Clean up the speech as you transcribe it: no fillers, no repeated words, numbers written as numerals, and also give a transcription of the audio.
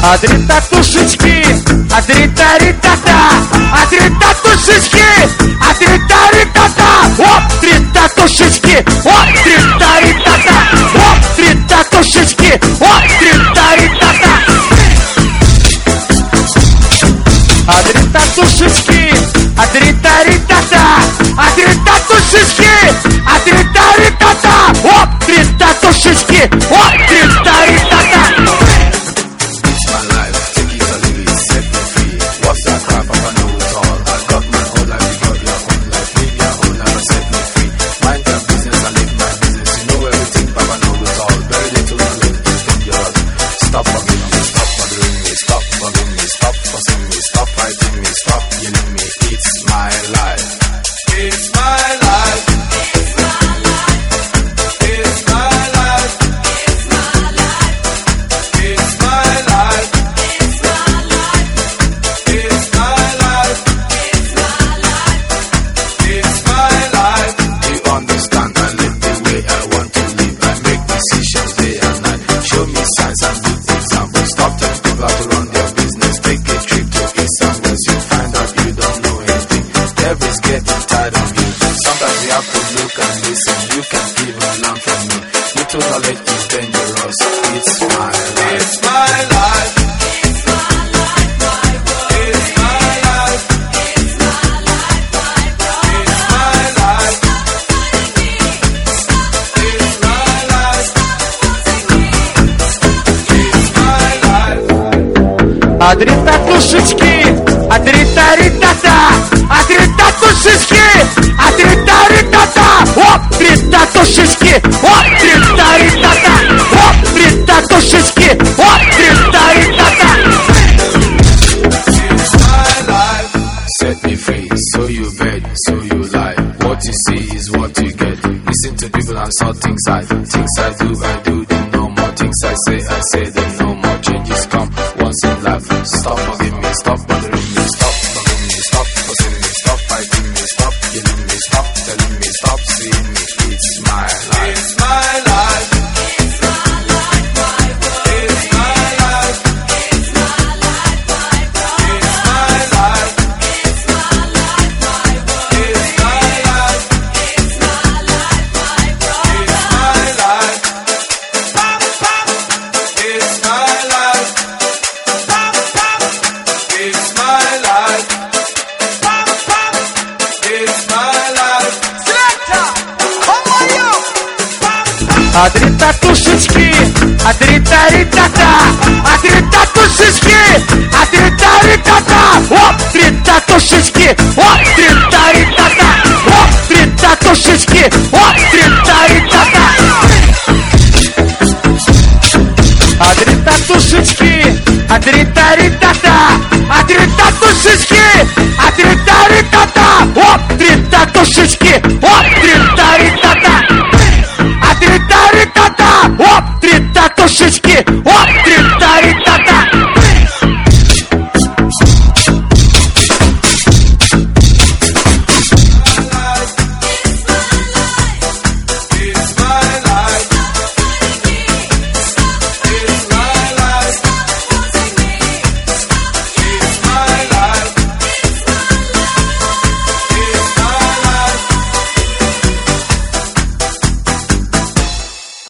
Адри татушечки, адри тари-та-та, адри татушечки, адри тари-та-та. Оп, три татушечки, оп, три тари-та-та, оп, три татушечки, оп, три тари-та-та. Адри татушечки, адри тари-та-та, адри татушечки, адри тари-та-та. Оп, три татушечки, оп, три тари-та-та. Адри татушечки, адри тари-та-та, адри татушечки, адри тари-та-та. Оп, три татушечки, оп, три тари-та-та, оп, три татушечки, оп, три тари-та-та. Set me free, so you beg, so you lie. What you see is what you get. Listen to people and saw things I do, then no more. Things I say, then no more. Changes come once in life. Stop bugging me, stop bothering me, stop bugging me, stop fussing me, stop fighting me, stop killing me, stop telling me, stop seeing me. It's my life. It's my life. It's my life, my world. It's my life. It's my life, my world. It's my life. It's my life, my world. It's my life. It's my life, my world. It's my life. Pop, pop. It's my life. Pop, pop. It's my life. Pop, pop. It's my life. Selector, how are you? Адри татушечки, адри тари-та-та, адри татушечки, адри тари-та-та. Оп, три татушечки, оп, три тари-та-та, оп, три татушечки, оп.